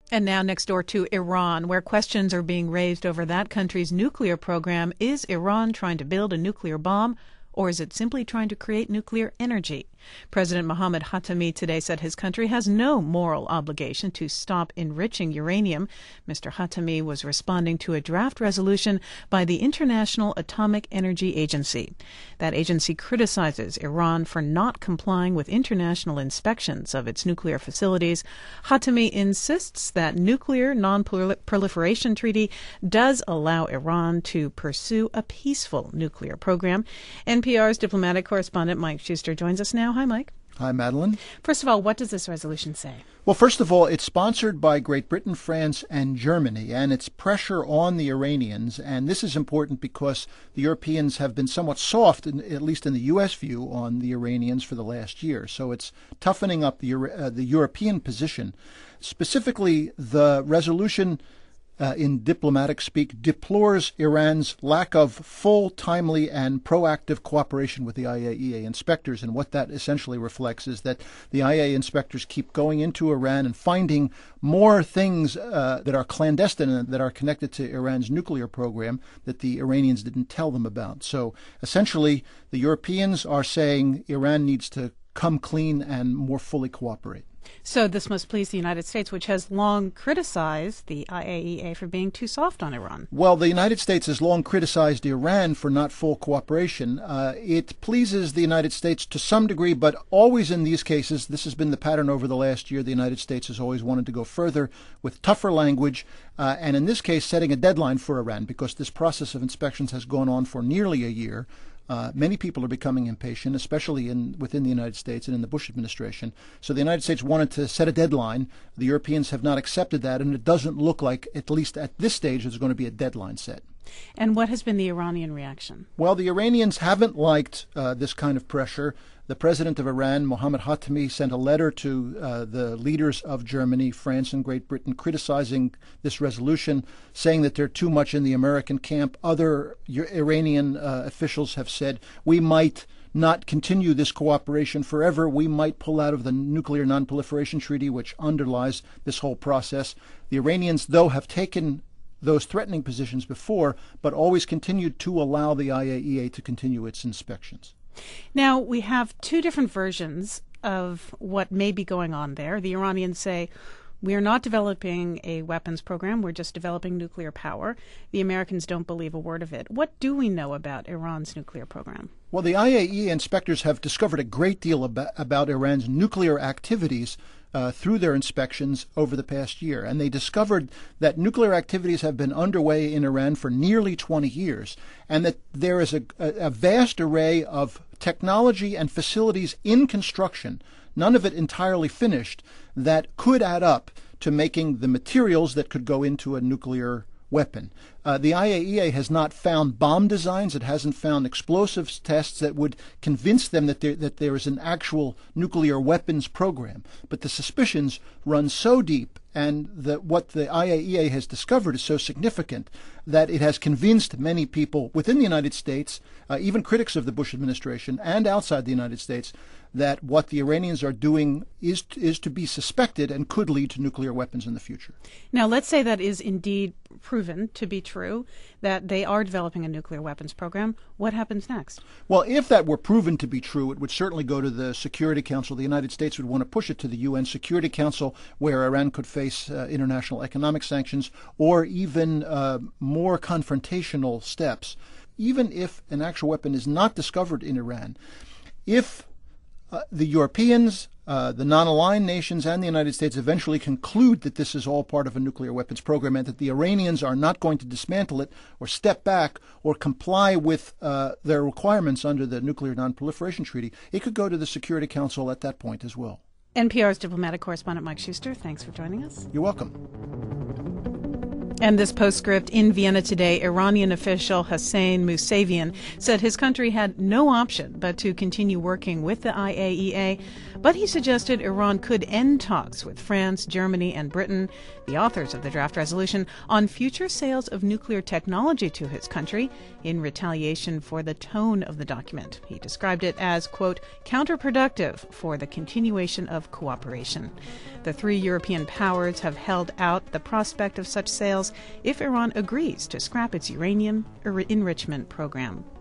And now next door to Iran, where questions are being raised over that country's nuclear program. Is Iran trying to build a nuclear bomb, or is it simply trying to create nuclear energy? President Mohammad Khatami today said his country has no moral obligation to stop enriching uranium. Mr. Khatami was responding to a draft resolution by the International Atomic Energy Agency. That agency criticizes Iran for not complying with international inspections of its nuclear facilities. Khatami insists that nuclear non-proliferation treaty does allow Iran to pursue a peaceful nuclear program. NPR's diplomatic correspondent Mike Schuster joins us now. Hi, Mike. Hi, Madeline. First of all, what does this resolution say? Well, first of all, it's sponsored by Great Britain, France, and Germany, and it's pressure on the Iranians. And this is important because the Europeans have been somewhat soft, at least in the U.S. view, on the Iranians for the last year. So it's toughening up the European position. Specifically, the resolution in diplomatic speak, deplores Iran's lack of full, timely, and proactive cooperation with the IAEA inspectors. And what that essentially reflects is that the IAEA inspectors keep going into Iran and finding more things that are clandestine and that are connected to Iran's nuclear program that the Iranians didn't tell them about. So essentially, the Europeans are saying Iran needs to come clean and more fully cooperate. So this must please the United States, which has long criticized the IAEA for being too soft on Iran. Well, the United States has long criticized Iran for not full cooperation. It pleases the United States to some degree, but always in these cases, this has been the pattern over the last year, the United States has always wanted to go further with tougher language, and in this case, setting a deadline for Iran, because this process of inspections has gone on for nearly a year. Many people are becoming impatient, especially within the United States and in the Bush administration. So the United States wanted to set a deadline. The Europeans have not accepted that, and it doesn't look like, at least at this stage, there's going to be a deadline set. And what has been the Iranian reaction? Well, the Iranians haven't liked this kind of pressure. The president of Iran, Mohammad Khatami, sent a letter to the leaders of Germany, France, and Great Britain criticizing this resolution, saying that they're too much in the American camp. Other Iranian officials have said, we might not continue this cooperation forever. We might pull out of the Nuclear Non-Proliferation Treaty, which underlies this whole process. The Iranians, though, have taken those threatening positions before, but always continued to allow the IAEA to continue its inspections. Now, we have two different versions of what may be going on there. The Iranians say, we are not developing a weapons program, we're just developing nuclear power. The Americans don't believe a word of it. What do we know about Iran's nuclear program? Well, the IAEA inspectors have discovered a great deal about Iran's nuclear activities through their inspections over the past year. And they discovered that nuclear activities have been underway in Iran for nearly 20 years, and that there is a vast array of technology and facilities in construction, none of it entirely finished, that could add up to making the materials that could go into a nuclear weapon. The IAEA has not found bomb designs. It hasn't found explosives tests that would convince them that there is an actual nuclear weapons program. But the suspicions run so deep, and what the IAEA has discovered is so significant that it has convinced many people within the United States, even critics of the Bush administration and outside the United States, that what the Iranians are doing is to be suspected and could lead to nuclear weapons in the future. Now, let's say that is indeed proven to be true, that they are developing a nuclear weapons program. What happens next? Well, if that were proven to be true, it would certainly go to the Security Council. The United States would want to push it to the UN Security Council, where Iran could face international economic sanctions or even more confrontational steps. Even if an actual weapon is not discovered in Iran, if the Europeans, the non-aligned nations, and the United States eventually conclude that this is all part of a nuclear weapons program and that the Iranians are not going to dismantle it or step back or comply with their requirements under the Nuclear Non-Proliferation Treaty, it could go to the Security Council at that point as well. NPR's diplomatic correspondent Mike Schuster, thanks for joining us. You're welcome. And this postscript in Vienna today, Iranian official Hossein Mousavian said his country had no option but to continue working with the IAEA, but he suggested Iran could end talks with France, Germany, and Britain, the authors of the draft resolution, on future sales of nuclear technology to his country in retaliation for the tone of the document. He described it as, quote, counterproductive for the continuation of cooperation. The three European powers have held out the prospect of such sales if Iran agrees to scrap its uranium enrichment program.